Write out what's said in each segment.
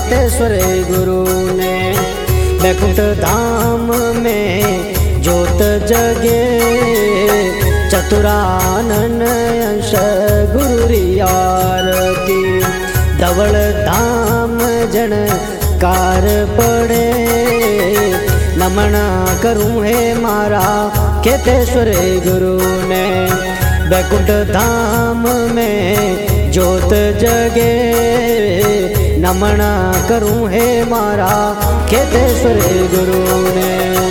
खेतेश्वर गुरु ने। बैकुंठ धाम में ज्योत जगे चतुरानन अंश गुरु री आरती। धवल धाम जन कार पड़े नमन करूं है मारा खेतेश्वर गुरु ने। बैकुंठ धाम में ज्योत जगे नमन करूं है मारा खेतेश्वर गुरु ने।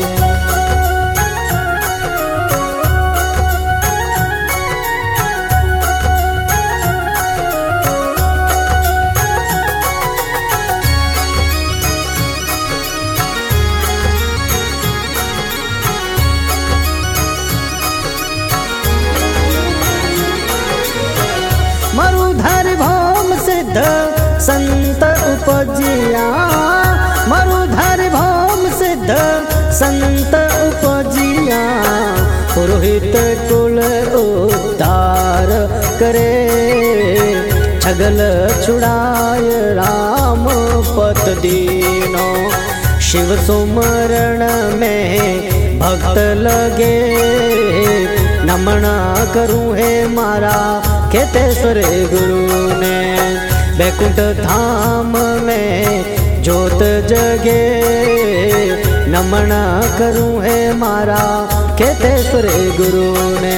मरुधर भौम सिद्ध संत उपजिया। मरुधर भौम सिद्ध संत उपजिया। पुरोहित कुल उद्धार करे छगल छुड़ाय राम पत दीनो। शिव सुमरण में भक्त लगे नमन करूं है मारा खेतेश्वर गुरु ने। बैकुंठ धाम में ज्योत जगे नमन करूं है मारा खेतेश्वर गुरु ने।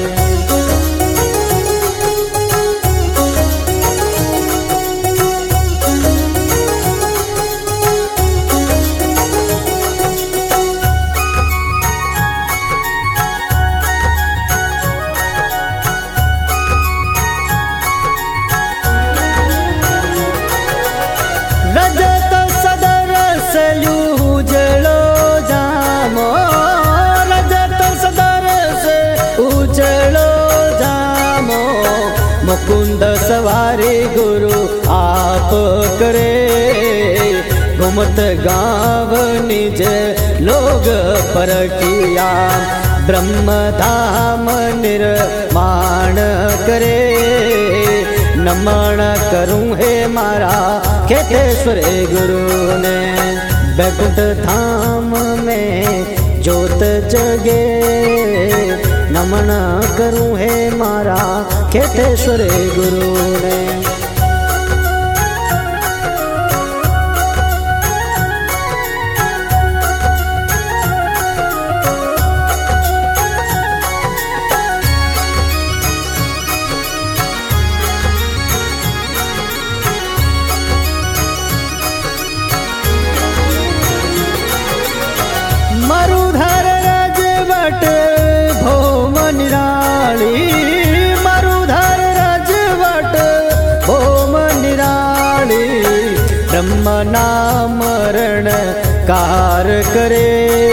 रजत सदर से उजलो जामो। रजत सदर से उजलो जामो। मुकुंद सवारी गुरु आप करे घुमत गाँव निज लोग परखिया। ब्रह्म धाम निर्माण करे नमन करूं है मारा खेतेश्वर गुरु ने। बैकुंठ धाम में ज्योत जगे नमन करूं है मारा खेतेश्वर गुरु ने। मरुधर रजवट भौम निराली। मरुधर रजवट भौम निराली। ब्रह्म नामरण कार करे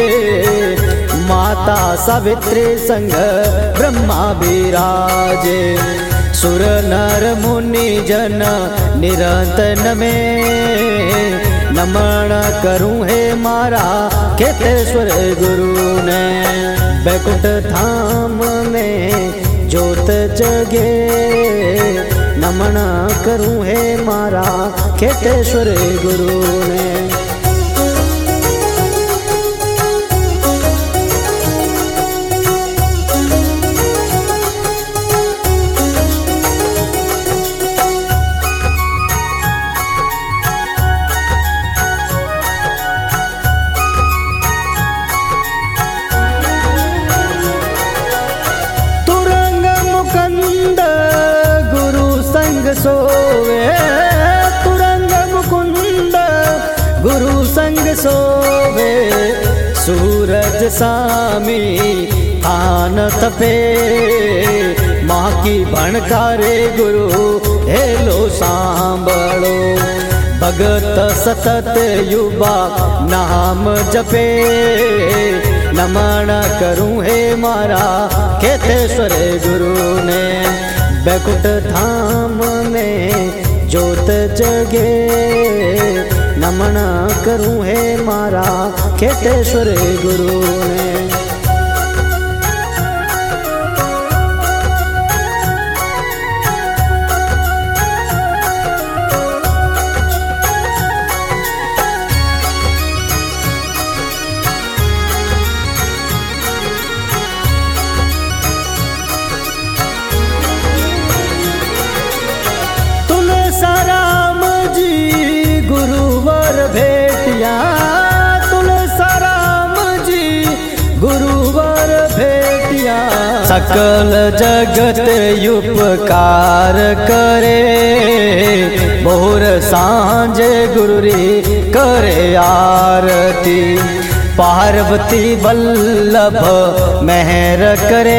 माता सावित्री संग ब्रह्मा विराजे। सुर नर मुनि जन निरंतन में नमन करूं है मारा खेतेश्वर गुरु ने। बैकुंठ धाम में ज्योत जगे नमन करूं है मारा खेतेश्वर गुरु ने। सोवे तुरंग मुकुंद गुरु संग सोवे। सूरज सामी थान तपे माँ की भणकारे गुरु हेलो सांभळो। भगत सतत युवा नाम जपे नमन करूं है मारा खेतेश्वर गुरु ने। बैकुंठ धाम में ज्योत जगे नमन करूं है मारा खेतेश्वर गुरु ने। भेटिया तुलसाराम जी गुरुवर भेटिया। सकल जगत उपकार करे भोर सांझ गुरुरी करे आरती। पार्वती वल्लभ मेहर करे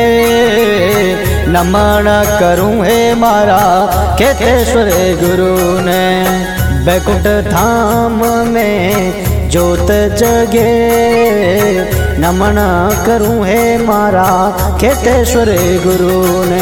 नमन करूं हे मारा केतेश्वर गुरु ने। बैकुंठ धाम में ज्योत जगे नमन करूं हे मारा केतेश्वर गुरु ने।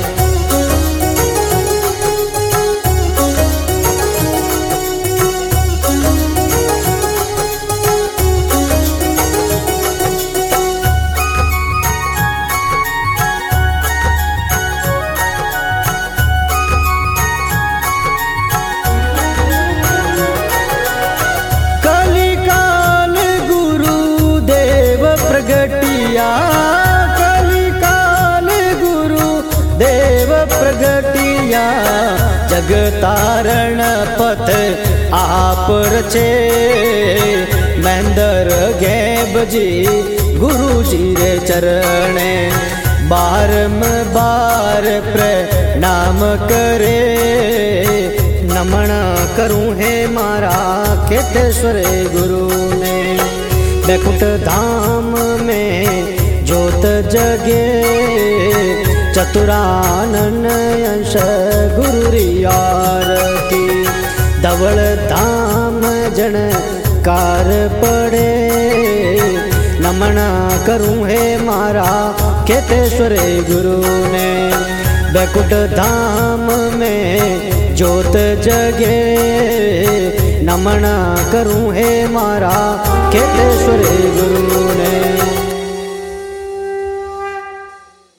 कलिकाल गुरु देव प्रगटिया जग तारण पथ आप रचे। महेंद्र गैब जी गुरु जी रे चरणे बारंबार प्रणाम करे नमन करूं हे मारा केतेश्वर गुरु ने। बैकुंठ धाम में ज्योत जगे चतुरानन अंश गुरुरी आरती। धवल धाम जन कार पड़े नमन करूं हे मारा केतेश्वर गुरु ने। बैकुंठ धाम में ज्योत जगे नमन करूं हे मारा केतेश्वर गुरु ने।